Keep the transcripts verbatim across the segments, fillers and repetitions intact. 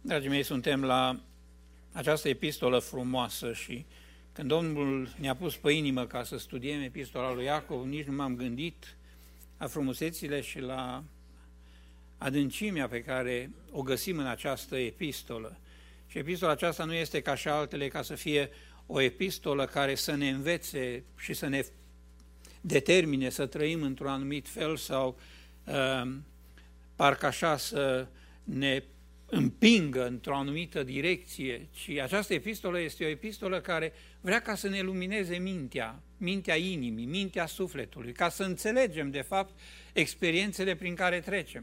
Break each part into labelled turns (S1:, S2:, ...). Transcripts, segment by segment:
S1: Dragii mei, suntem la această epistolă frumoasă și când Domnul ne-a pus pe inimă ca să studiem epistola lui Iacov, nici nu m-am gândit la frumusețile și la adâncimea pe care o găsim în această epistolă. Și epistola aceasta nu este ca și altele ca să fie o epistolă care să ne învețe și să ne determine să trăim într-un anumit fel sau uh, parcă așa să ne împingă într-o anumită direcție, ci această epistolă este o epistolă care vrea ca să ne lumineze mintea, mintea inimii, mintea sufletului, ca să înțelegem, de fapt, experiențele prin care trecem.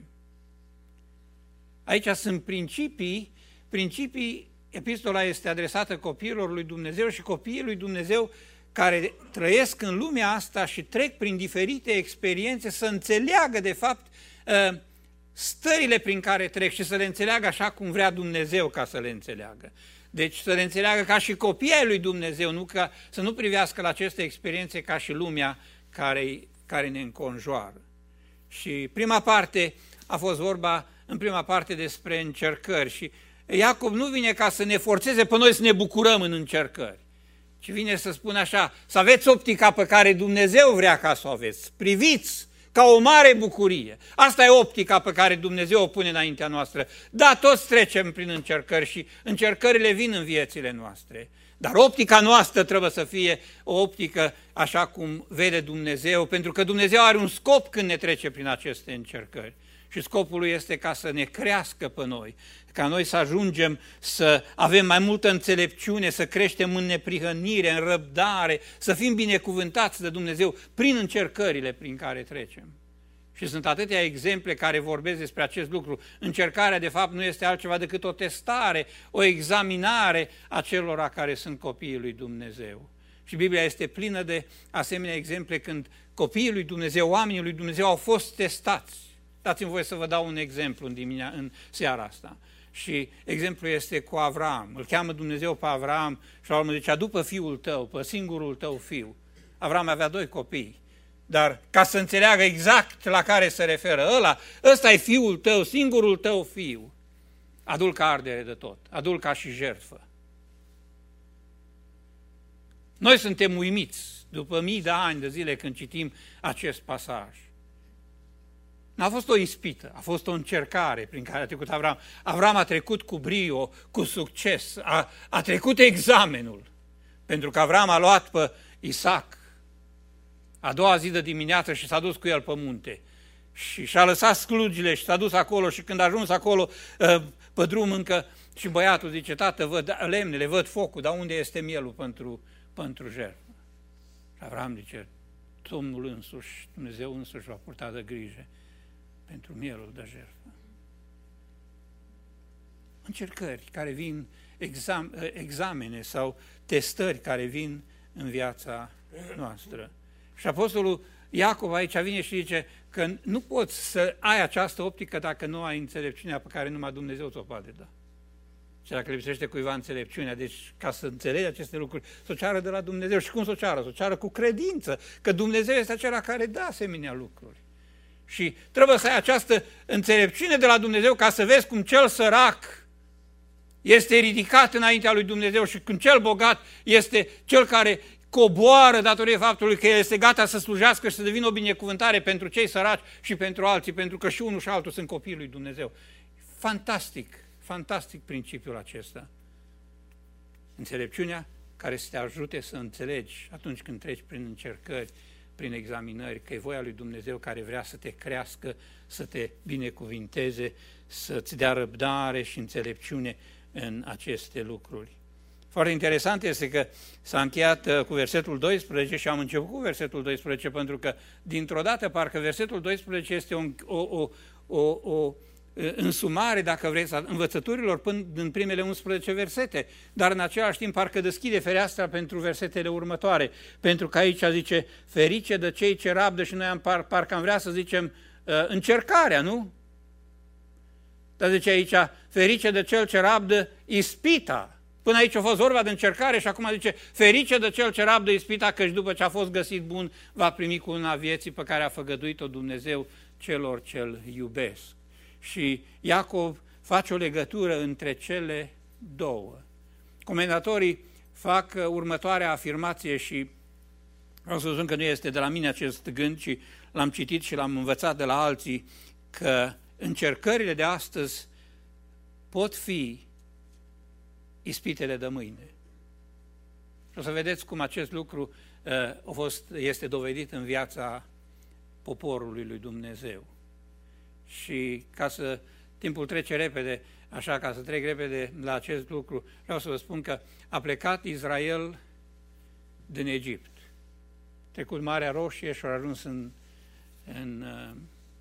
S1: Aici sunt principii, principii, epistola este adresată copiilor lui Dumnezeu și copiii lui Dumnezeu care trăiesc în lumea asta și trec prin diferite experiențe să înțeleagă, de fapt, stările prin care trec și să le înțeleagă așa cum vrea Dumnezeu ca să le înțeleagă. Deci să le înțeleagă ca și copiii ai lui Dumnezeu, nu ca, să nu privească la aceste experiențe ca și lumea care, care ne înconjoară. Și prima parte a fost vorba, în prima parte, despre încercări și Iacov nu vine ca să ne forțeze pe noi să ne bucurăm în încercări, ci vine să spună așa, să aveți optica pe care Dumnezeu vrea ca să o aveți, priviți ca o mare bucurie. Asta e optica pe care Dumnezeu o pune înaintea noastră. Da, toți trecem prin încercări și încercările vin în viețile noastre. Dar optica noastră trebuie să fie o optică așa cum vede Dumnezeu, pentru că Dumnezeu are un scop când ne trece prin aceste încercări. Și scopul lui este ca să ne crească pe noi, ca noi să ajungem să avem mai multă înțelepciune, să creștem în neprihănire, în răbdare, să fim binecuvântați de Dumnezeu prin încercările prin care trecem. Și sunt atâtea exemple care vorbesc despre acest lucru. Încercarea, de fapt, nu este altceva decât o testare, o examinare a celor care sunt copiii lui Dumnezeu. Și Biblia este plină de asemenea exemple când copiii lui Dumnezeu, oamenii lui Dumnezeu au fost testați. Dați-mi voie să vă dau un exemplu în, diminea, în seara asta. Și exemplul este cu Avram. Îl cheamă Dumnezeu pe Avram și la urmă zicea, după fiul tău, pe singurul tău fiu. Avram avea doi copii, dar ca să înțeleagă exact la care se referă ăla, ăsta e fiul tău, singurul tău fiu. Adu-l ca ardere de tot, adu-l ca și jertfă. Noi suntem uimiți după mii de ani de zile când citim acest pasaj. N-a fost o ispită, a fost o încercare prin care a trecut Avram. Avram a trecut cu brio, cu succes, a, a trecut examenul. Pentru că Avram a luat pe Isaac a doua zi de dimineață și s-a dus cu el pe munte. Și și-a lăsat slugile și s-a dus acolo și când a ajuns acolo pe drum încă și băiatul zice, tată, văd lemnele, văd focul, dar unde este mielul pentru, pentru jertfă? Și Avram zice, Domnul însuși, Dumnezeu însuși va purta de grijă pentru mielul de jertfă. Încercări care vin, exam, examene sau testări care vin în viața noastră. Și apostolul Iacov aici vine și zice că nu poți să ai această optică dacă nu ai înțelepciunea pe care numai Dumnezeu ți-o poate da. Și dacă lipsește cuiva înțelepciunea, deci ca să înțelegi aceste lucruri, să o ceară de la Dumnezeu. Și cum să o ceară? Să o ceară cu credință, că Dumnezeu este acela care dă asemenea lucruri. Și trebuie să ai această înțelepciune de la Dumnezeu ca să vezi cum cel sărac este ridicat înaintea lui Dumnezeu și cum cel bogat este cel care coboară datorită faptului că el este gata să slujească și să devină o binecuvântare pentru cei săraci și pentru alții, pentru că și unul și altul sunt copiii lui Dumnezeu. Fantastic, fantastic principiul acesta. Înțelepciunea care să te ajute să înțelegi atunci când treci prin încercări, prin examinări, că e voia lui Dumnezeu care vrea să te crească, să te binecuvinteze, să-ți dea răbdare și înțelepciune în aceste lucruri. Foarte interesant este că s-a încheiat cu versetul doisprezece și am început cu versetul doisprezece pentru că dintr-o dată parcă versetul doisprezece este o, o, o, o, o însumare, dacă vreți, a învățăturilor până în primele unsprezece versete, dar în același timp parcă deschide fereastra pentru versetele următoare, pentru că aici zice, ferice de cei ce rabdă și noi am par, parcă am vrea să zicem încercarea, nu? Dar zice aici, ferice de cel ce rabdă ispita. Până aici a fost vorba de încercare și acum zice, ferice de cel ce rabdă ispita, căci după ce a fost găsit bun, va primi cu una vieții pe care a făgăduit-o Dumnezeu celor ce-L iubesc. Și Iacov face o legătură între cele două. Comentatorii fac următoarea afirmație și vreau să spun că nu este de la mine acest gând, ci l-am citit și l-am învățat de la alții, că încercările de astăzi pot fi ispitele de mâine. Și o să vedeți cum acest lucru uh, a fost, este dovedit în viața poporului lui Dumnezeu. Și ca să, timpul trece repede, așa ca să trec repede la acest lucru, vreau să vă spun că a plecat Israel din Egipt. Trecut Marea Roșie și a ajuns în, în uh,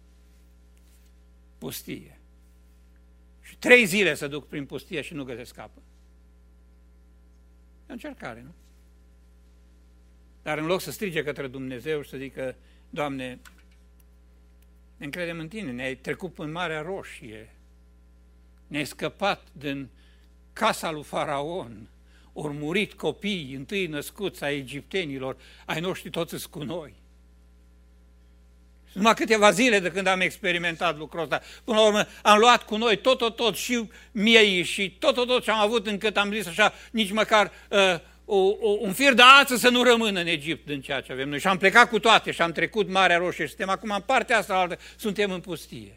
S1: pustie. Și trei zile se duc prin pustie și nu găsesc apă. E o încercare, nu? Dar în loc să strige către Dumnezeu și să zică, Doamne, ne încredem în Tine, ne-ai trecut în Marea Roșie, ne-ai scăpat din casa lui Faraon, ori murit copiii întâi născuți ai egiptenilor, ai noștri toți sunt cu noi. Numai câteva zile de când am experimentat lucrul ăsta. Până la urmă am luat cu noi tot, tot, tot și miei și tot, tot, tot ce am avut, încât am zis așa, nici măcar uh, o, o, un fir de ață să nu rămână în Egipt din ceea ce avem noi. Și am plecat cu toate și am trecut Marea Roșie și suntem acum în partea asta altă, suntem în pustie.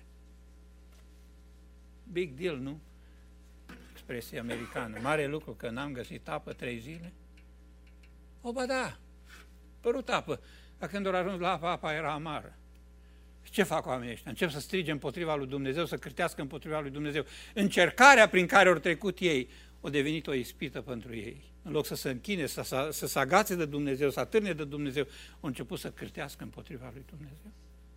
S1: Big deal, nu? Expresie americană. Mare lucru că n-am găsit apă trei zile. O, ba da, părut apă. Dar când au ajuns la apă, apa era amară. Ce fac oamenii ăștia? Încep să strige împotriva lui Dumnezeu, să cârtească împotriva lui Dumnezeu. Încercarea prin care au trecut ei a devenit o ispită pentru ei. În loc să se închine, să, să, să se agațe de Dumnezeu, să atârne de Dumnezeu, au început să cârtească împotriva lui Dumnezeu.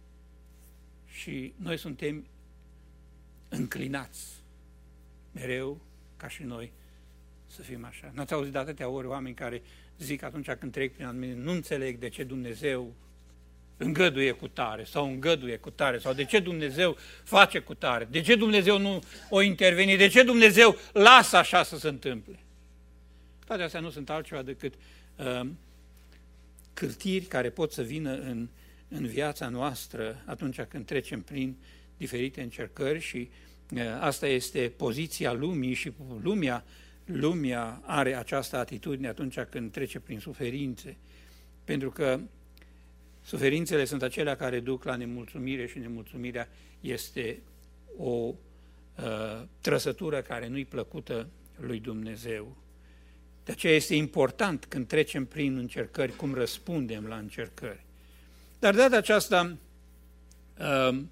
S1: Și noi suntem înclinați mereu, ca și noi, să fim așa. N-ați auzit de atâtea ori oameni care zic atunci când trec prin anumite, nu înțeleg de ce Dumnezeu îngăduie cu tare sau îngăduie cu tare sau de ce Dumnezeu face cu tare, de ce Dumnezeu nu o interveni, de ce Dumnezeu lasă așa să se întâmple. Toate astea nu sunt altceva decât uh, cârtiri care pot să vină în, în viața noastră atunci când trecem prin diferite încercări și uh, asta este poziția lumii și lumea, lumea are această atitudine atunci când trece prin suferințe, pentru că suferințele sunt acelea care duc la nemulțumire și nemulțumirea este o uh, trăsătură care nu-i plăcută lui Dumnezeu. De aceea este important când trecem prin încercări, cum răspundem la încercări. Dar de data aceasta uh,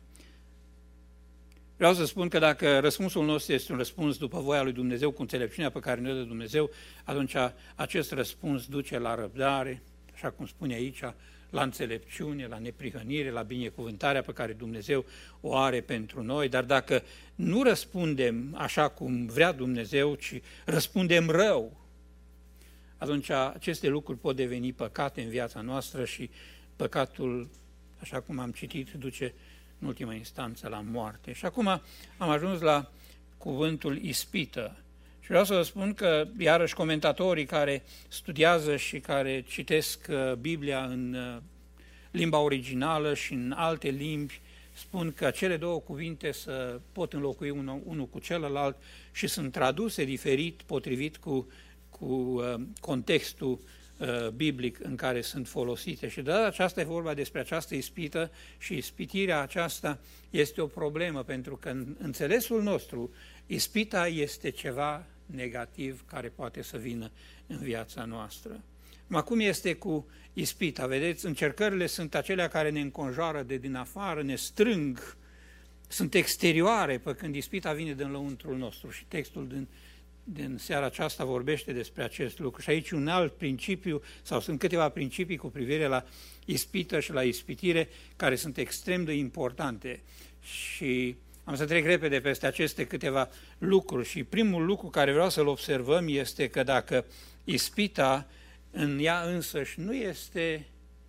S1: vreau să spun că dacă răspunsul nostru este un răspuns după voia lui Dumnezeu, cu înțelepciunea pe care ne-o dă Dumnezeu, atunci acest răspuns duce la răbdare, așa cum spune aici, la înțelepciune, la neprihănire, la binecuvântarea pe care Dumnezeu o are pentru noi, dar dacă nu răspundem așa cum vrea Dumnezeu, ci răspundem rău, atunci aceste lucruri pot deveni păcate în viața noastră și păcatul, așa cum am citit, duce în ultima instanță la moarte. Și acum am ajuns la cuvântul ispită. Și vreau să vă spun că, iarăși, comentatorii care studiază și care citesc Biblia în limba originală și în alte limbi, spun că cele două cuvinte să pot înlocui unul, unul cu celălalt și sunt traduse diferit, potrivit cu, cu uh, contextul uh, biblic în care sunt folosite. Și de data aceasta e vorba despre această ispită și ispitirea aceasta este o problemă, pentru că în înțelesul nostru ispita este ceva negativ care poate să vină în viața noastră. Acum este cu ispita, vedeți, încercările sunt acelea care ne înconjoară de din afară, ne strâng, sunt exterioare, pe când ispita vine din lăuntrul nostru și textul din, din seara aceasta vorbește despre acest lucru. Și aici un alt principiu, sau sunt câteva principii cu privire la ispită și la ispitire, care sunt extrem de importante și am să trec repede peste aceste câteva lucruri și primul lucru care vreau să-l observăm este că dacă ispita în ea însăși nu este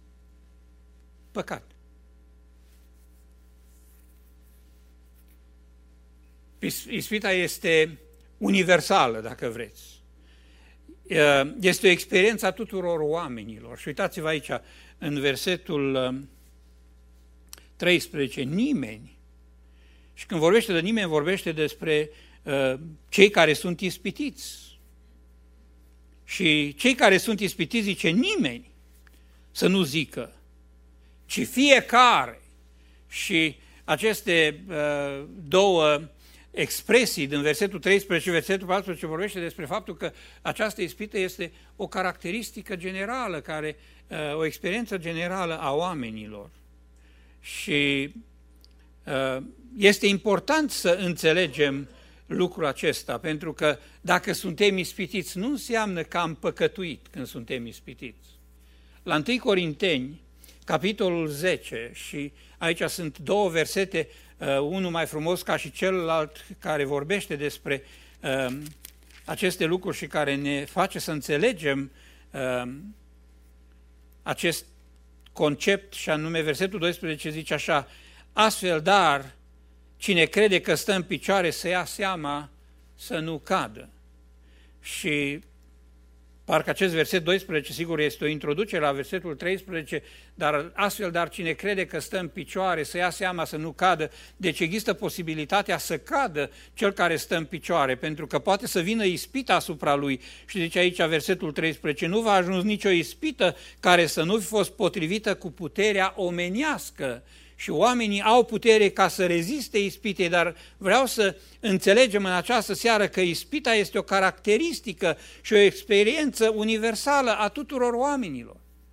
S1: păcat. Ispita este universală, dacă vreți. Este o experiență a tuturor oamenilor. Și uitați-vă aici, în versetul treisprezece, nimeni. Și când vorbește de nimeni, vorbește despre uh, cei care sunt ispitiți. Și cei care sunt ispitiți, zice, nimeni să nu zică, ci fiecare. Și aceste uh, două expresii din versetul treisprezece și versetul paisprezece vorbește despre faptul că această ispită este o caracteristică generală, care, uh, o experiență generală a oamenilor. Și uh, este important să înțelegem lucrul acesta, pentru că dacă suntem ispitiți, nu înseamnă că am păcătuit când suntem ispitiți. La întâi Corinteni, capitolul zece, și aici sunt două versete, uh, unul mai frumos ca și celălalt, care vorbește despre uh, aceste lucruri și care ne face să înțelegem uh, acest concept, și anume versetul doisprezece zice așa: astfel, dar, cine crede că stă în picioare să ia seama să nu cadă. Și parcă acest verset doisprezece, sigur, este o introducere la versetul treisprezece, dar astfel, dar cine crede că stă în picioare să ia seama să nu cadă, deci există posibilitatea să cadă cel care stă în picioare, pentru că poate să vină ispită asupra lui. Și zice aici versetul treisprezece, nu va ajuns nicio ispită care să nu fi fost potrivită cu puterea omenească. Și oamenii au putere ca să reziste ispitei, dar vreau să înțelegem în această seară că ispita este o caracteristică și o experiență universală a tuturor oamenilor.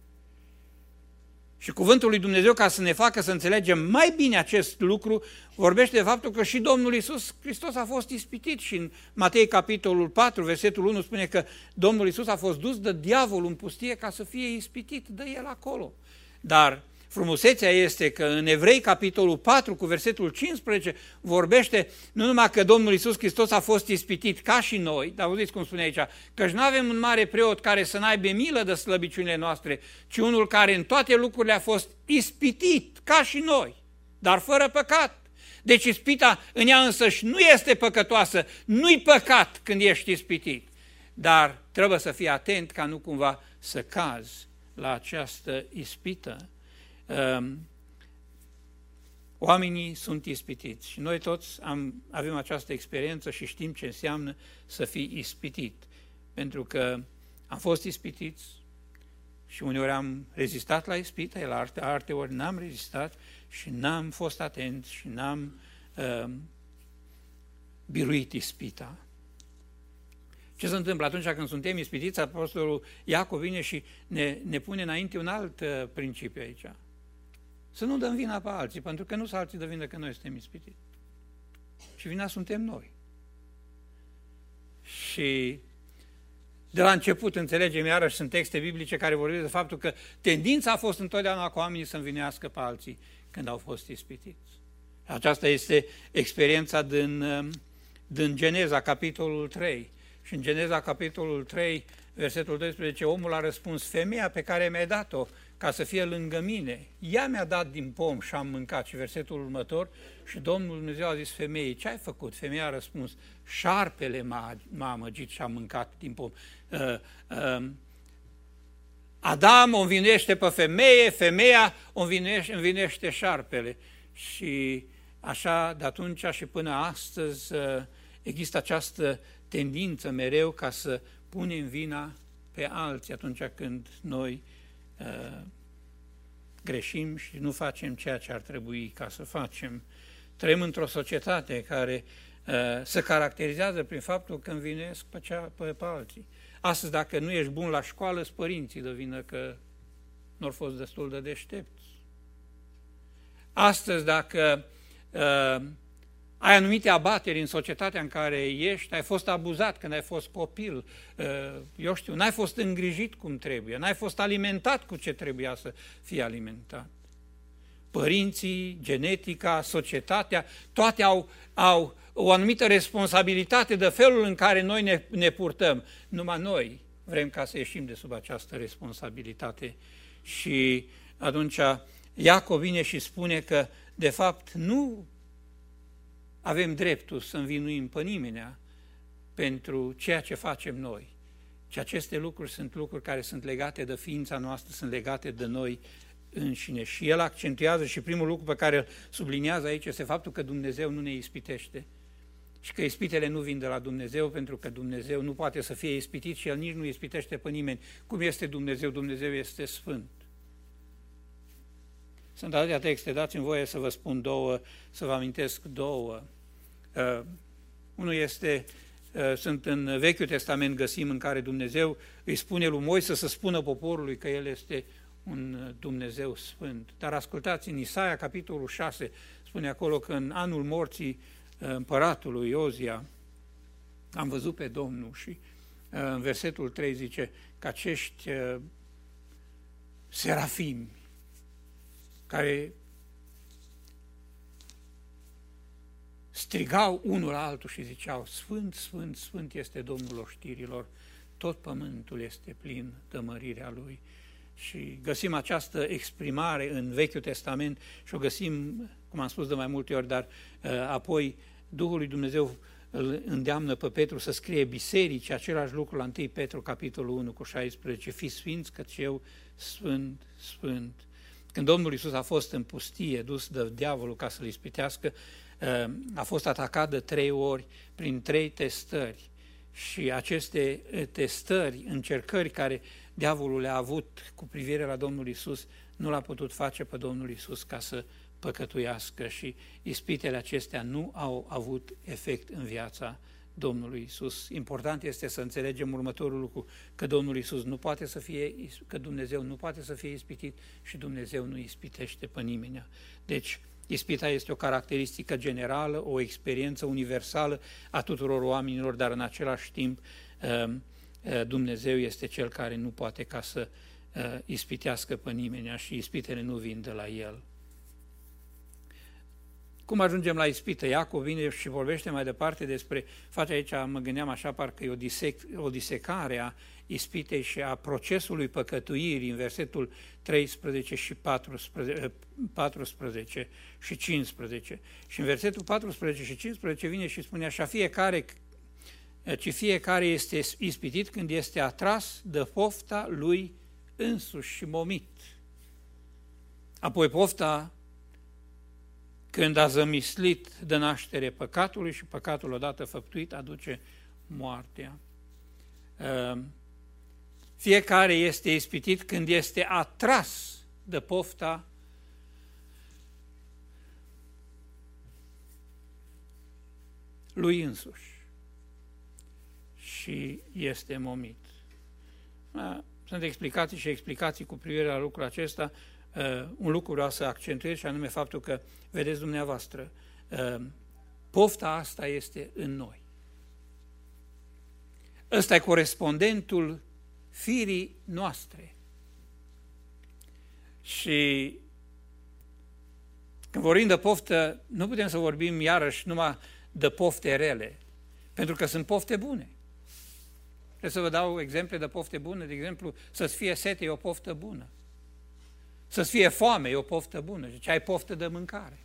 S1: Și cuvântul lui Dumnezeu, ca să ne facă să înțelegem mai bine acest lucru, vorbește de faptul că și Domnul Iisus Hristos a fost ispitit. Și în Matei capitolul patru, versetul unu, spune că Domnul Iisus a fost dus de diavolul în pustie ca să fie ispitit de el acolo. Dar frumusețea este că în Evrei, capitolul patru, cu versetul cincisprezece, vorbește nu numai că Domnul Iisus Hristos a fost ispitit ca și noi, dar auziți cum spune aici, căci nu avem un mare preot care să n-aibă milă de slăbiciunile noastre, ci unul care în toate lucrurile a fost ispitit ca și noi, dar fără păcat. Deci ispita în ea însăși nu este păcătoasă, nu-i păcat când ești ispitit, dar trebuie să fii atent ca nu cumva să cazi la această ispită. Oamenii sunt ispitiți și noi toți am, avem această experiență și știm ce înseamnă să fii ispitit, pentru că am fost ispitiți și uneori am rezistat la ispită, la alte, alte ori n-am rezistat și n-am fost atent și n-am uh, biruit ispita. Ce se întâmplă atunci când suntem ispitiți? Apostolul Iacov vine și ne, ne pune înainte un alt uh, principiu aici. Să nu dăm vina pe alții, pentru că nu sunt alții de vină că noi suntem ispitiți. Și vina suntem noi. Și de la început înțelegem, iarăși sunt texte biblice care vorbesc de faptul că tendința a fost întotdeauna cu oamenii să învinească pe alții când au fost ispitiți. Aceasta este experiența din, din Geneza, capitolul trei. Și în Geneza, capitolul trei, versetul doisprezece, omul a răspuns, femeia pe care mi-ai dat-o ca să fie lângă mine, ea mi-a dat din pom și am mâncat. Și versetul următor, și Domnul Dumnezeu a zis femeii, ce ai făcut? Femeia a răspuns, șarpele m-a, m-a amăgit și am mâncat din pom. Uh, uh, Adam o învinuiește pe femeie, femeia o învinuiește, învinuiește șarpele. Și așa, de atunci și până astăzi, uh, există această tendință mereu ca să punem vina pe alții atunci când noi uh, greșim și nu facem ceea ce ar trebui ca să facem. Trăim într-o societate care uh, se caracterizează prin faptul că învinuiesc pe, cea, pe, pe alții. Astăzi, dacă nu ești bun la școală, sunt părinții de vină că nu au fost destul de deștepți. Astăzi, dacă uh, ai anumite abateri în societatea în care ești, ai fost abuzat când ai fost copil, eu știu, n-ai fost îngrijit cum trebuie, n-ai fost alimentat cu ce trebuia să fie alimentat. Părinții, genetica, societatea, toate au, au o anumită responsabilitate de felul în care noi ne, ne purtăm. Numai noi vrem ca să ieșim de sub această responsabilitate. Și atunci Iacov vine și spune că, de fapt, nu avem dreptul să învinuim pe nimenea pentru ceea ce facem noi. Și aceste lucruri sunt lucruri care sunt legate de ființa noastră, sunt legate de noi înșine. Și el accentuează și primul lucru pe care îl subliniază aici este faptul că Dumnezeu nu ne ispitește. Și că ispitele nu vin de la Dumnezeu, pentru că Dumnezeu nu poate să fie ispitit și El nici nu ispitește pe nimeni. Cum este Dumnezeu? Dumnezeu este sfânt. Sunt atâtea texte, dați-mi voie să vă spun două, să vă amintesc două. Uh, unul este, uh, sunt în Vechiul Testament, găsim în care Dumnezeu îi spune lui Moise să spună poporului că El este un Dumnezeu sfânt. Dar ascultați, în Isaia, capitolul șase, spune acolo că în anul morții împăratului Iozia am văzut pe Domnul și în versetul trei zice că acești serafimi care strigau unul la altul și ziceau: Sfânt, Sfânt, Sfânt este Domnul oștirilor, tot pământul este plin de mărirea Lui. Și găsim această exprimare în Vechiul Testament și o găsim, cum am spus de mai multe ori, dar uh, apoi Duhul lui Dumnezeu îl îndeamnă pe Petru să scrie bisericii același lucru la întâi Petru, capitolul unu, cu șaisprezece, fiți sfinți căci eu sfânt, sfânt. Când Domnul Iisus a fost în pustie, dus de diavolul ca să-l ispitească, uh, a fost atacat de trei ori prin trei testări. Și aceste testări, încercări care diavolul le-a avut cu privire la Domnul Iisus, nu l-a putut face pe Domnul Iisus ca să păcătuiască și ispitele acestea nu au avut efect în viața Domnului Iisus. Important este să înțelegem următorul lucru, că Domnul Iisus nu poate să fie, că Dumnezeu nu poate să fie ispitit și Dumnezeu nu ispitește pe nimeni. Deci, ispita este o caracteristică generală, o experiență universală a tuturor oamenilor, dar în același timp Dumnezeu este Cel care nu poate ca să ispitească pe nimeni și ispitele nu vin de la El. Cum ajungem la ispită? Iacov vine și vorbește mai departe despre, face aici, mă gândeam așa, parcă e o, disec, o disecare a ispitei și a procesului păcătuirii în versetul treisprezece și paisprezece, paisprezece și cincisprezece. Și în versetul paisprezece și cincisprezece vine și spune așa: fiecare, ci fiecare este ispitit când este atras de pofta lui însuși și momit. Apoi pofta, când a zămislit de naștere păcatului și păcatul odată făptuit aduce moartea. Fiecare este ispitit când este atras de pofta lui însuși și este momit. Sunt explicații și explicații cu privire la lucrul acesta. Uh, un lucru vreau să accentuez și anume faptul că, vedeți dumneavoastră, uh, pofta asta este în noi. Ăsta e corespondentul firii noastre. Și când vorbim de poftă, nu putem să vorbim iarăși numai de pofte rele, pentru că sunt pofte bune. Trebuie să vă dau exemple de pofte bune. De exemplu, să-ți fie sete e o poftă bună. Să-ți fie foame e o poftă bună. Deci ai poftă de mâncare.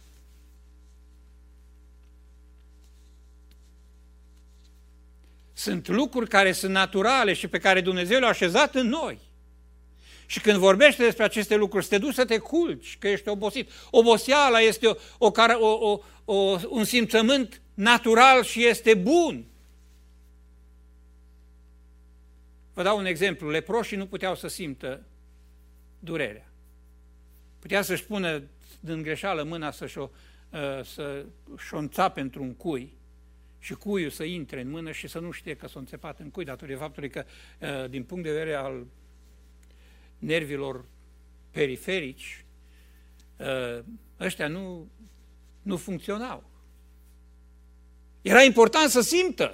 S1: Sunt lucruri care sunt naturale și pe care Dumnezeu le-a așezat în noi. Și când vorbește despre aceste lucruri, să te duci să te culci, că ești obosit. Oboseala este o, o, o, o, un simțământ natural și este bun. Vă dau un exemplu. Leproșii nu puteau să simtă durerea. Putea să-și pună din greșeală mâna să-și o, să și-o înțape într-un cui și cuiul să intre în mână și să nu știe că s-a înțepat în cui, datorită faptului că, din punct de vedere al nervilor periferici, ăștia nu, nu funcționau. Era important să simtă.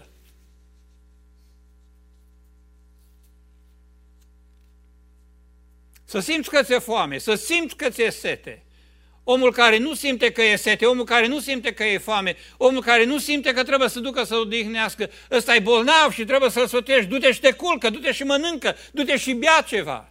S1: Să simți că ți-e foame, să simți că ți-e sete. Omul care nu simte că e sete, omul care nu simte că e foame, omul care nu simte că trebuie să ducă să odihnească, ăsta e bolnav și trebuie să-l sfătuiești, du-te și te culcă, du-te și mănâncă, du-te și bea ceva.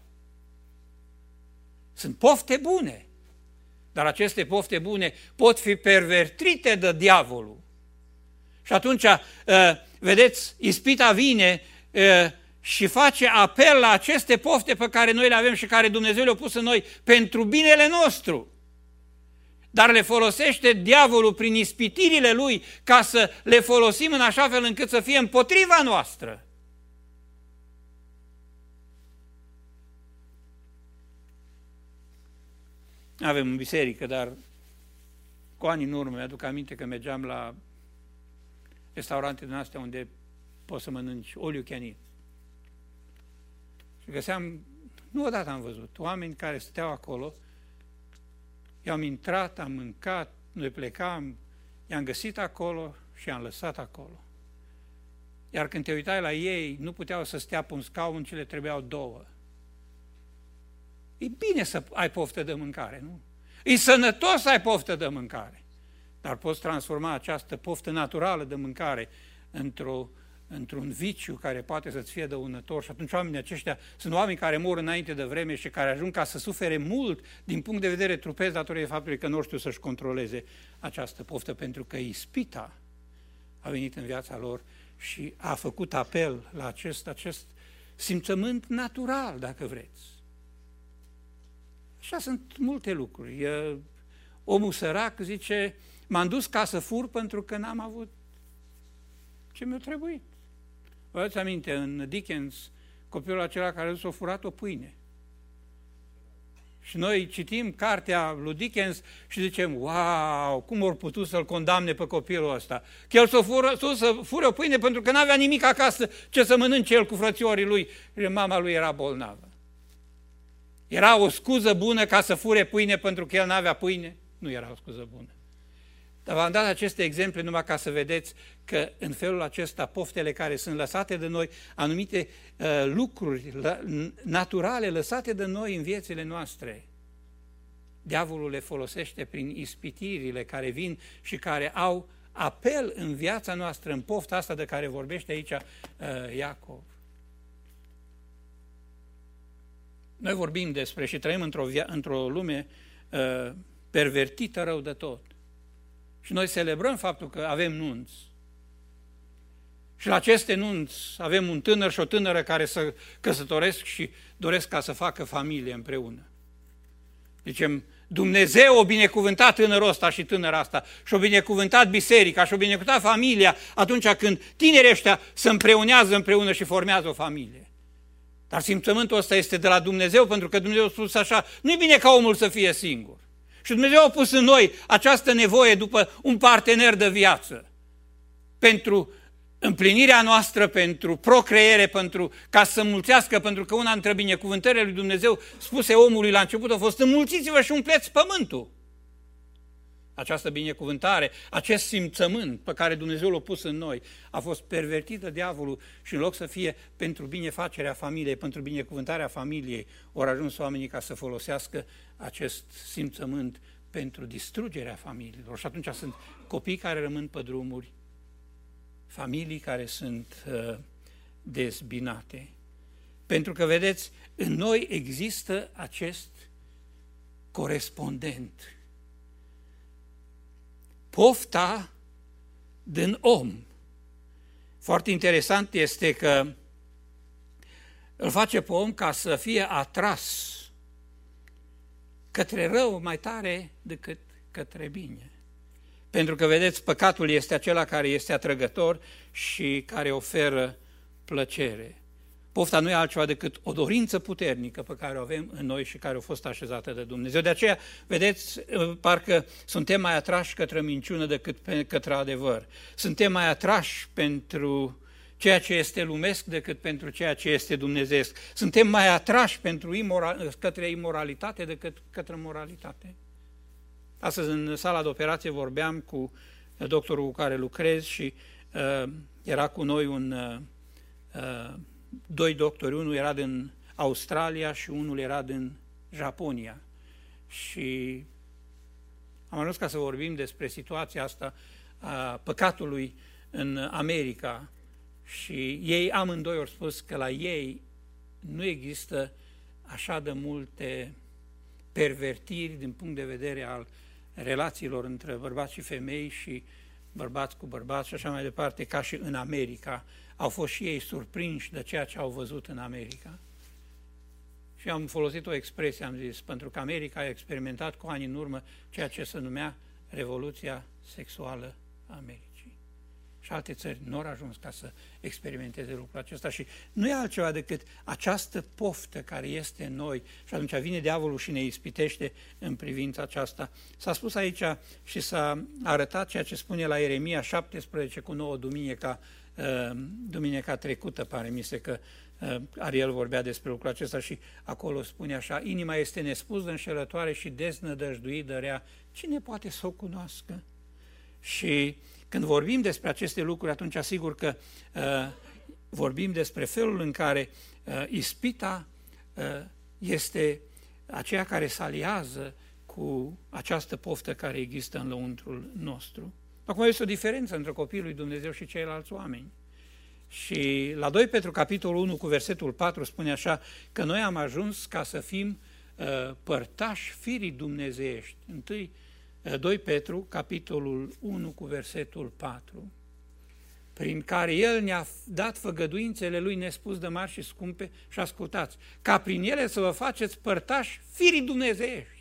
S1: Sunt pofte bune, dar aceste pofte bune pot fi pervertite de diavolul. Și atunci, vedeți, ispita vine și face apel la aceste pofte pe care noi le avem și care Dumnezeu le-a pus în noi pentru binele nostru. Dar le folosește diavolul prin ispitirile lui ca să le folosim în așa fel încât să fie împotriva noastră. Avem în biserică, dar cu ani în urmă, mi-aduc aminte că mergeam la restaurante din astea unde poți să mănânci oliu chianit. Și găseam, nu odată am văzut, oameni care stăteau acolo, i-am intrat, am mâncat, noi plecam, i-am găsit acolo și i-am lăsat acolo. Iar când te uitai la ei, nu puteau să stea pe un scaun, ci le trebuiau două. E bine să ai poftă de mâncare, nu? E sănătos să ai poftă de mâncare, dar poți transforma această poftă naturală de mâncare într-o, într-un viciu care poate să-ți fie dăunător și atunci oamenii aceștia sunt oameni care mor înainte de vreme și care ajung ca să sufere mult din punct de vedere trupesc datorită faptului că nu știu să-și controleze această poftă, pentru că ispita a venit în viața lor și a făcut apel la acest, acest simțământ natural, dacă vreți. Așa sunt multe lucruri. Omul sărac zice, m-am dus ca să fur pentru că n-am avut ce mi-a trebuit. Vă aduți aminte, în Dickens, copilul acela care a dus, a furat o pâine. Și noi citim cartea lui Dickens și zicem, wow, cum au putut să-l condamne pe copilul ăsta? Că el s-a fură, să fure o pâine pentru că n-avea nimic acasă ce să mănânce el cu frățiorii lui. Și mama lui era bolnavă. Era o scuză bună ca să fure pâine pentru că el n-avea pâine? Nu era o scuză bună. Dar v-am dat aceste exemple numai ca să vedeți că în felul acesta poftele care sunt lăsate de noi, anumite uh, lucruri naturale lăsate de noi în viețile noastre, diavolul le folosește prin ispitirile care vin și care au apel în viața noastră, în pofta asta de care vorbește aici uh, Iacov. Noi vorbim despre și trăim într-o, într-o lume uh, pervertită rău de tot. Și noi celebrăm faptul că avem nunți. Și la aceste nunți avem un tânăr și o tânără care să căsătoresc și doresc ca să facă familie împreună. Zicem, Dumnezeu o binecuvântat tânărul ăsta și tânăra asta și o binecuvântat biserica și o binecuvântat familia atunci când tinerii ăștia se împreunează împreună și formează o familie. Dar simțământul ăsta este de la Dumnezeu, pentru că Dumnezeu a spus așa, nu-i bine ca omul să fie singur. Și Dumnezeu a pus în noi această nevoie după un partener de viață, pentru împlinirea noastră, pentru procreere, pentru ca să mulțească, pentru că una dintre binecuvântările lui Dumnezeu spuse omului la început a fost, înmulțiți-vă și umpleți pământul. Această binecuvântare, acest simțământ pe care Dumnezeu l-a pus în noi, a fost pervertit de diavolul și în loc să fie pentru binefacerea familiei, pentru binecuvântarea familiei, au ajuns oamenii ca să folosească acest simțământ pentru distrugerea familiilor. Și atunci sunt copii care rămân pe drumuri, familii care sunt uh, dezbinate. Pentru că, vedeți, în noi există acest corespondent. Pofta din om. Foarte interesant este că îl face pe om ca să fie atras către rău mai tare decât către bine. Pentru că, vedeți, păcatul este acela care este atrăgător și care oferă plăcere. Pofta nu e altceva decât o dorință puternică pe care o avem în noi și care a fost așezată de Dumnezeu. De aceea, vedeți, parcă suntem mai atrași către minciună decât către adevăr. Suntem mai atrași pentru ceea ce este lumesc decât pentru ceea ce este dumnezeiesc. Suntem mai atrași pentru imoral, către imoralitate decât către moralitate. Astăzi, în sala de operație, vorbeam cu doctorul cu care lucrez și uh, era cu noi un... Uh, doi doctori, unul era din Australia și unul era din Japonia. Și am ajuns ca să vorbim despre situația asta a păcatului în America și ei amândoi au spus că la ei nu există așa de multe pervertiri din punct de vedere al relațiilor între bărbați și femei și bărbați cu bărbați și așa mai departe, ca și în America, au fost și ei surprinși de ceea ce au văzut în America. Și am folosit o expresie, am zis, pentru că America a experimentat cu ani în urmă ceea ce se numea Revoluția Sexuală a Americii. Și alte țări nu au ajuns ca să experimenteze lucrul acesta și nu e altceva decât această poftă care este în noi și atunci vine diavolul și ne ispitește în privința aceasta. S-a spus aici și s-a arătat ceea ce spune la Ieremia șaptesprezece cu nouă duminica, duminica trecută, pare mi se că Ariel vorbea despre lucrul acesta și acolo spune așa: inima este nespus de înșelătoare și deznădăjduit de rea, cine poate să o cunoască? Și când vorbim despre aceste lucruri, atunci asigur că uh, vorbim despre felul în care uh, ispita uh, este aceea care se aliază cu această poftă care există în lăuntrul nostru. Acum este o diferență între copilul lui Dumnezeu și ceilalți oameni. Și la doi Petru, capitolul unu, cu versetul patru, spune așa că noi am ajuns ca să fim uh, părtași firii dumnezeiești. Întâi, doi Petru, capitolul unu, cu versetul patru, prin care El ne-a dat făgăduințele Lui nespus de mari și scumpe, și ascultați, ca prin ele să vă faceți părtași firii dumnezeiești,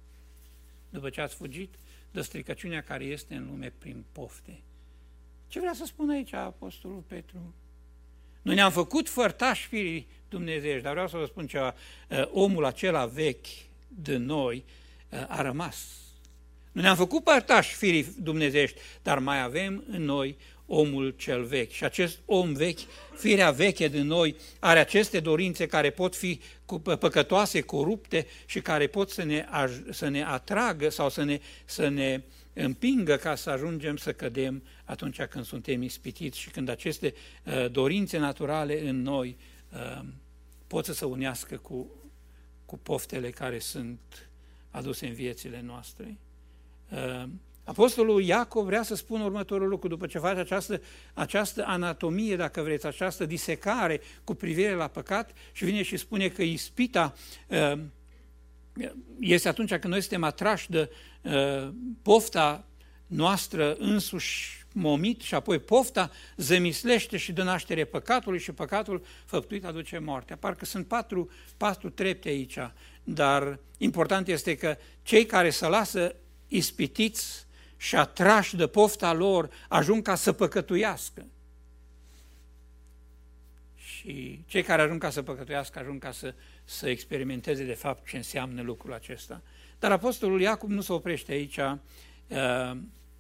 S1: după ce ați fugit de stricăciunea care este în lume prin pofte. Ce vrea să spună aici Apostolul Petru? Noi ne-am făcut părtași firii dumnezeiești, dar vreau să vă spun ceva, omul acela vechi de noi a rămas. Noi ne-am făcut părtași firii dumnezeiești, dar mai avem în noi omul cel vechi. Și acest om vechi, firea veche din noi, are aceste dorințe care pot fi păcătoase, corupte și care pot să ne, să ne atragă sau să ne, să ne împingă ca să ajungem să cădem atunci când suntem ispitiți și când aceste uh, dorințe naturale în noi uh, pot să se unească cu, cu poftele care sunt aduse în viețile noastre. Apostolul Iacov vrea să spună următorul lucru, după ce face această, această anatomie, dacă vreți, această disecare cu privire la păcat și vine și spune că ispita este atunci când noi suntem atrași de pofta noastră însuși momit și apoi pofta zămislește și dă naștere păcatului și păcatul făptuit aduce moartea. Parcă sunt patru, patru trepte aici, dar important este că cei care se lasă ispitiți și atrași de pofta lor ajung ca să păcătuiască. Și cei care ajung ca să păcătuiască ajung ca să, să experimenteze de fapt ce înseamnă lucrul acesta. Dar Apostolul Iacov nu se oprește aici, uh,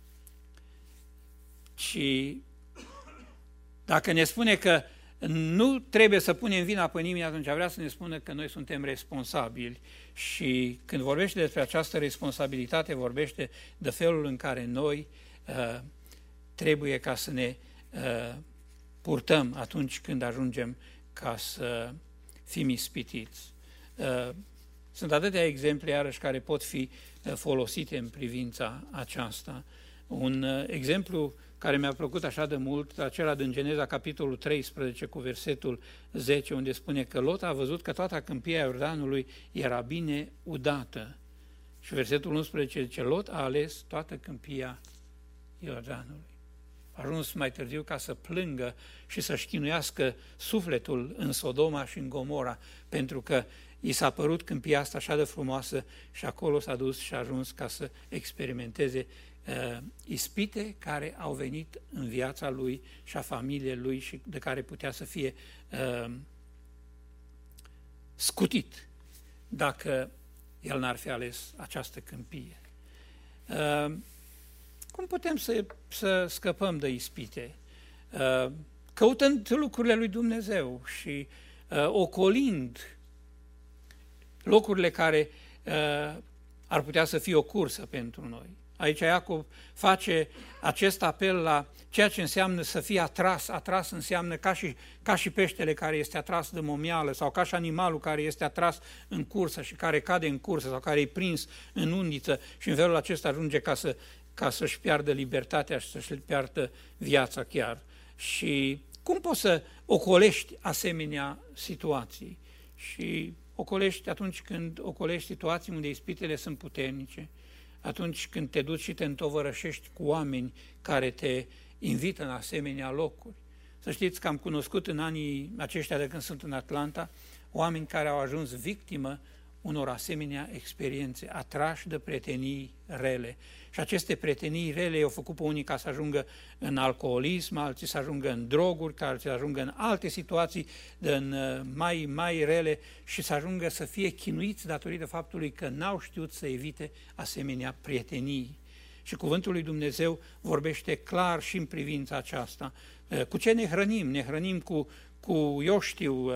S1: ci dacă ne spune că nu trebuie să punem vina pe nimeni, atunci vrea să ne spună că noi suntem responsabili. Și când vorbește despre această responsabilitate, vorbește de felul în care noi uh, trebuie ca să ne uh, purtăm atunci când ajungem ca să fim ispitiți. Uh, sunt atâtea exemple, iarăși, care pot fi uh, folosite în privința aceasta. Un uh, exemplu care mi-a plăcut așa de mult, acela din Geneza, capitolul treisprezece, cu versetul zece, unde spune că Lot a văzut că toată câmpia Iordanului era bine udată. Și versetul unsprezece zice, Lot a ales toată câmpia Iordanului. A ajuns mai târziu ca să plângă și să-și chinuiască sufletul în Sodoma și în Gomora, pentru că i s-a părut câmpia asta așa de frumoasă și acolo s-a dus și a ajuns ca să experimenteze Uh, ispite care au venit în viața lui și a familiei lui și de care putea să fie uh, scutit dacă el n-ar fi ales această câmpie. Uh, cum putem să, să scăpăm de ispite? Uh, căutând lucrurile lui Dumnezeu și uh, ocolind locurile care uh, ar putea să fie o cursă pentru noi. Aici Iacov face acest apel la ceea ce înseamnă să fie atras. Atras înseamnă ca și, ca și peștele care este atras de momială sau ca și animalul care este atras în cursă și care cade în cursă sau care e prins în undiță și în felul acesta ajunge ca, să, ca să-și piardă libertatea și să-și piardă viața chiar. Și cum poți să ocolești asemenea situații? Și ocolești atunci când ocolești situații unde ispitele sunt puternice, atunci când te duci și te întovărășești cu oameni care te invită în asemenea locuri. Să știți că am cunoscut în anii aceștia de când sunt în Atlanta oameni care au ajuns victimă unor asemenea experiențe, atrași de prietenii rele. Și aceste prietenii rele i-au făcut pe unii ca să ajungă în alcoolism, alții să ajungă în droguri, alții să ajungă în alte situații în mai, mai rele și să ajungă să fie chinuiți datorită faptului că n-au știut să evite asemenea prietenii. Și cuvântul lui Dumnezeu vorbește clar și în privința aceasta. Cu ce ne hrănim? Ne hrănim cu, cu eu știu,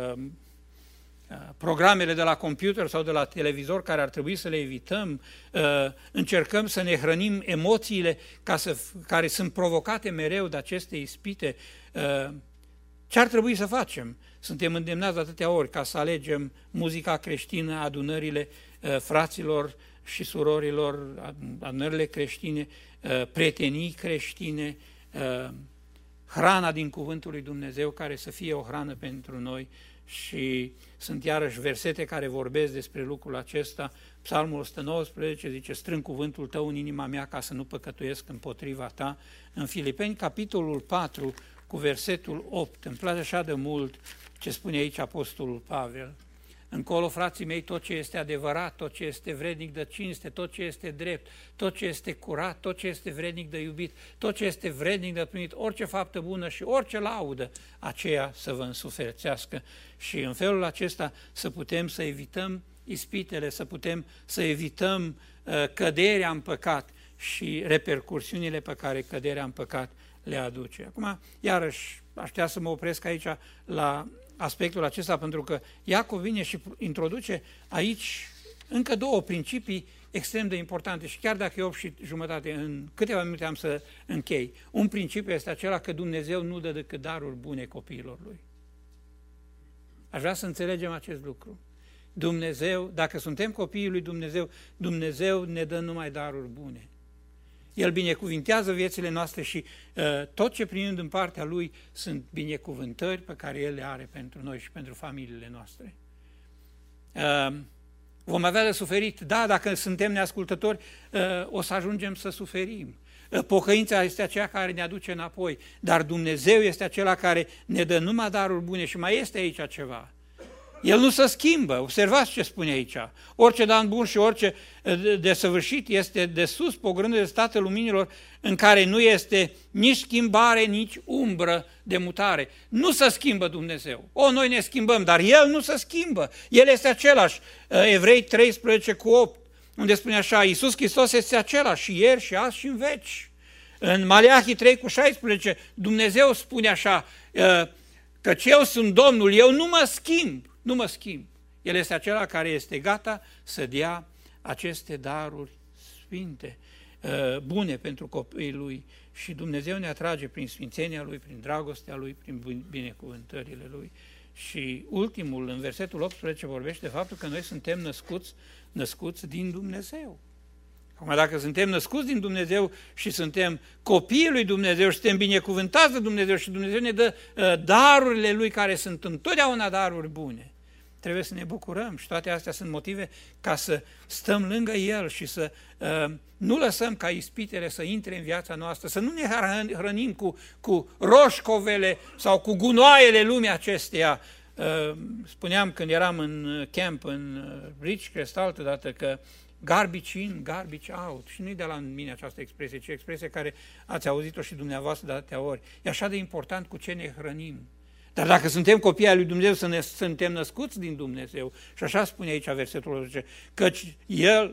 S1: programele de la computer sau de la televizor care ar trebui să le evităm, încercăm să ne hrănim emoțiile ca să, care sunt provocate mereu de aceste ispite. Ce ar trebui să facem? Suntem îndemnați de atâtea ori ca să alegem muzica creștină, adunările fraților și surorilor, adunările creștine, prietenii creștine, hrana din cuvântul lui Dumnezeu care să fie o hrană pentru noi. Și sunt iarăși versete care vorbesc despre lucrul acesta. Psalmul o sută nouăsprezece zice, strâng cuvântul tău în inima mea ca să nu păcătuiesc împotriva ta. În Filipeni, capitolul patru, cu versetul opt, îmi place așa de mult ce spune aici apostolul Pavel. Încolo, frații mei, tot ce este adevărat, tot ce este vrednic de cinste, tot ce este drept, tot ce este curat, tot ce este vrednic de iubit, tot ce este vrednic de primit, orice faptă bună și orice laudă, aceea să vă însuflețească. Și în felul acesta să putem să evităm ispitele, să putem să evităm uh, căderea în păcat și repercursiunile pe care căderea în păcat le aduce. Acum, iarăși, aș putea să mă opresc aici la aspectul acesta, pentru că Iacov vine și introduce aici încă două principii extrem de importante și chiar dacă e opt și jumătate, în câteva minute am să închei. Un principiu este acela că Dumnezeu nu dă decât daruri bune copiilor Lui. Aș vrea să înțelegem acest lucru. Dumnezeu, dacă suntem copiii lui Dumnezeu, Dumnezeu ne dă numai daruri bune. El binecuvintează viețile noastre și uh, tot ce primim din partea Lui sunt binecuvântări pe care El le are pentru noi și pentru familiile noastre. Uh, vom avea de suferit, da, dacă suntem neascultători, uh, o să ajungem să suferim. Uh, pocăința este aceea care ne aduce înapoi, dar Dumnezeu este acela care ne dă numai daruri bune și mai este aici ceva. El nu se schimbă, observați ce spune aici. Orice dan bun și orice desăvârșit este de sus, pogorând de statul luminilor, în care nu este nici schimbare, nici umbră de mutare. Nu se schimbă Dumnezeu. O, noi ne schimbăm, dar El nu se schimbă. El este același. Evrei treisprezece cu opt, unde spune așa, Iisus Hristos este același și ieri și azi și în veci. În Maleahii trei cu șaisprezece, Dumnezeu spune așa, căci eu sunt Domnul, eu nu mă schimb. Nu mă schimb. El este acela care este gata să dea aceste daruri sfinte, bune pentru copiii Lui și Dumnezeu ne atrage prin sfințenia Lui, prin dragostea Lui, prin binecuvântările Lui. Și ultimul, în versetul optsprezece, vorbește de faptul că noi suntem născuți, născuți din Dumnezeu. Acum, dacă suntem născuți din Dumnezeu și suntem copiii lui Dumnezeu și suntem binecuvântați de Dumnezeu și Dumnezeu ne dă uh, darurile Lui care sunt întotdeauna daruri bune, trebuie să ne bucurăm și toate astea sunt motive ca să stăm lângă El și să uh, nu lăsăm ca ispitele să intre în viața noastră, să nu ne hrănim cu, cu roșcovele sau cu gunoaiele lumii acesteia. Uh, spuneam când eram în camp în Ridgecrest altă dată că garbage in, garbage out. Și nu-i de la mine această expresie, ci expresie care ați auzit-o și dumneavoastră de atâtea ori. E așa de important cu ce ne hrănim. Dar dacă suntem copii ai lui Dumnezeu, să ne, suntem născuți din Dumnezeu. Și așa spune aici versetul optsprezece, căci El,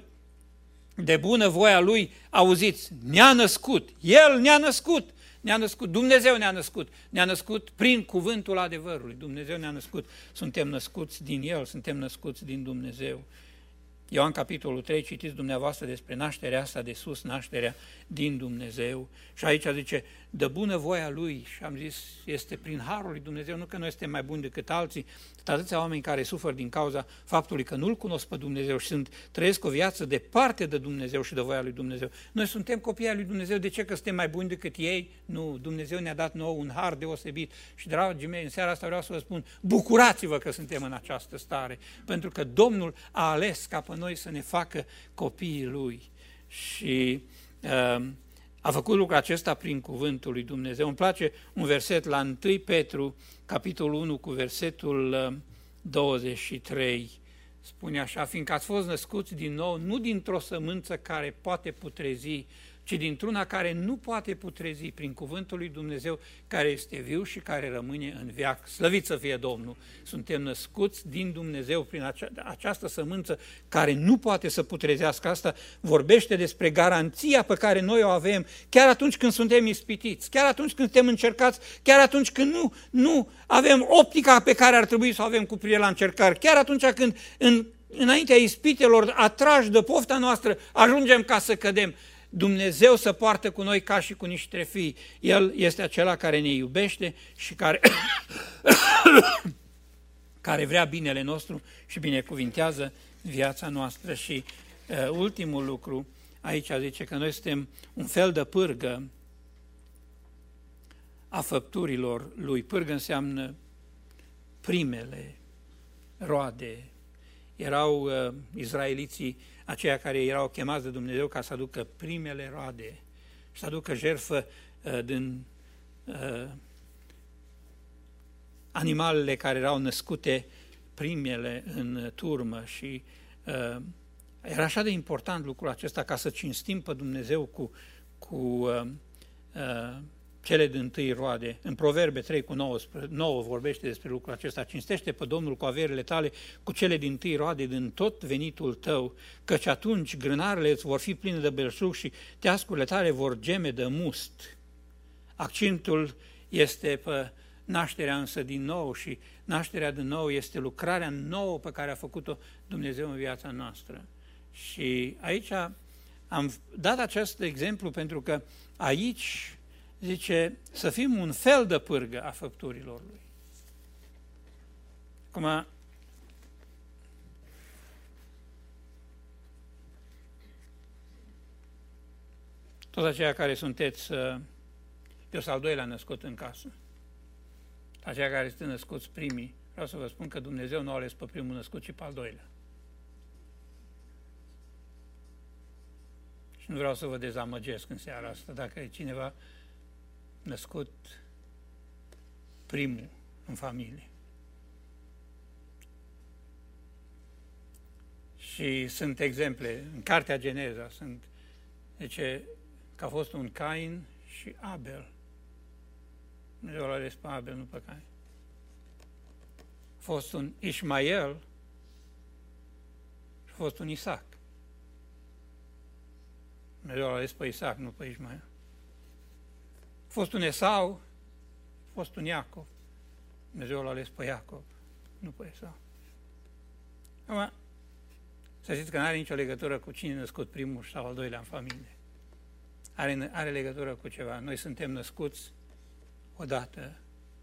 S1: de bună voia Lui, auziți, ne-a născut. El ne-a născut. Ne-a născut. Dumnezeu ne-a născut. Ne-a născut prin cuvântul adevărului. Dumnezeu ne-a născut. Suntem născuți din El, suntem născuți din Dumnezeu. Ioan capitolul trei, citiți dumneavoastră despre nașterea asta de sus, nașterea din Dumnezeu. Și aici zice, de bună voia Lui, și am zis, este prin harul lui Dumnezeu, nu că noi suntem mai buni decât alții, sunt atâția oameni care suferă din cauza faptului că nu-L cunosc pe Dumnezeu și sunt, trăiesc o viață departe de Dumnezeu și de voia lui Dumnezeu. Noi suntem copii ai lui Dumnezeu, de ce? Că suntem mai buni decât ei? Nu, Dumnezeu ne-a dat nouă un har deosebit și, dragii mei, în seara asta vreau să vă spun, bucurați-vă că suntem în această stare, pentru că Domnul a ales ca pe noi să ne facă copiii Lui. și uh, a făcut lucrul acesta prin cuvântul lui Dumnezeu. Îmi place un verset la întâi Petru, capitolul unu, cu versetul douăzeci și trei. Spune așa: fiindcă ați fost născuți din nou, nu dintr-o sămânță care poate putrezi, ci dintr-una care nu poate putrezi, prin cuvântul lui Dumnezeu, care este viu și care rămâne în veac. Slăvit să fie Domnul! Suntem născuți din Dumnezeu prin acea, această sămânță care nu poate să putrezească. Asta vorbește despre garanția pe care noi o avem chiar atunci când suntem ispitiți, chiar atunci când suntem încercați, chiar atunci când nu, nu avem optica pe care ar trebui să o avem cu privire la încercare, chiar atunci când în, înaintea ispitelor, atrași de pofta noastră, ajungem ca să cădem. Dumnezeu se poartă cu noi ca și cu niște fii. El este acela care ne iubește și care, care vrea binele nostru și binecuvintează viața noastră. Și uh, ultimul lucru, aici zice că noi suntem un fel de pârgă a făpturilor lui. Pârgă înseamnă primele roade. Erau uh, izraeliții aceia care erau chemați de Dumnezeu ca să aducă primele roade și să aducă jertfă uh, din uh, animalele care erau născute primele în turmă. Și uh, era așa de important lucrul acesta, ca să cinstim pe Dumnezeu cu, cu uh, uh, cele dintâi roade. În Proverbe trei cu nouă vorbește despre lucrul acesta: cinstește pe Domnul cu averile tale, cu cele dintâi roade din tot venitul tău, căci atunci grânarele îți vor fi pline de belșug și teascurile tale vor geme de must. Accentul este pe nașterea însă din nou, și nașterea din nou este lucrarea nouă pe care a făcut-o Dumnezeu în viața noastră. Și aici am dat acest exemplu pentru că aici zice să fim un fel de pârgă a făpturilor lui. Acum, toți aceia care sunteți, eu sunt al doilea născut în casă, aceia care sunt născuți primii, vreau să vă spun că Dumnezeu nu a ales pe primul născut, ci pe al doilea. Și nu vreau să vă dezamăgesc în seara asta, dacă e cineva născut primul în familie. Și sunt exemple, în Cartea Geneza, sunt, zice că a fost un Cain și Abel. Dumnezeu l-a ales pe Abel, nu pe Cain. A fost un Ismael și a fost un Isaac. Dumnezeu l-a ales pe Isaac, nu pe Ismael. A fost un Esau, a fost un Iacov. Dumnezeu l-a ales pe Iacov, nu pe Esau. Acum, să știți că nu are nicio legătură cu cine e născut primul sau al doilea în familie. Are, are legătură cu ceva. Noi suntem născuți odată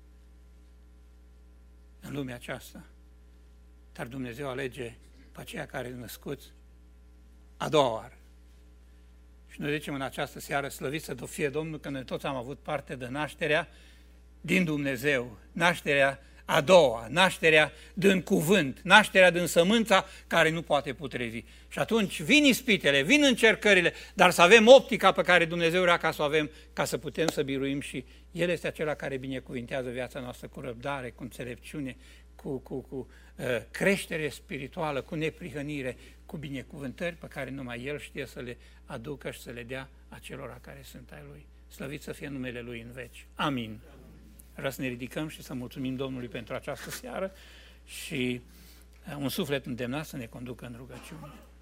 S1: în lumea aceasta, dar Dumnezeu alege pe aceia care sunt născuți a doua oară. Și noi zicem în această seară, slăvit să fie Domnul, că noi toți am avut parte de nașterea din Dumnezeu, nașterea a doua, nașterea din cuvânt, nașterea din sămânța care nu poate putrezi. Și atunci vin ispitele, vin încercările, dar să avem optica pe care Dumnezeu vrea ca să o avem, ca să putem să biruim, și El este acela care binecuvintează viața noastră cu răbdare, cu înțelepciune, cu, cu, cu uh, creștere spirituală, cu neprihănire, cu binecuvântări pe care numai El știe să le aducă și să le dea acelora care sunt ai Lui. Slăvit să fie numele Lui în veci. Amin. Vreau să ne ridicăm și să mulțumim Domnului pentru această seară și un suflet îndemnat să ne conducă în rugăciune.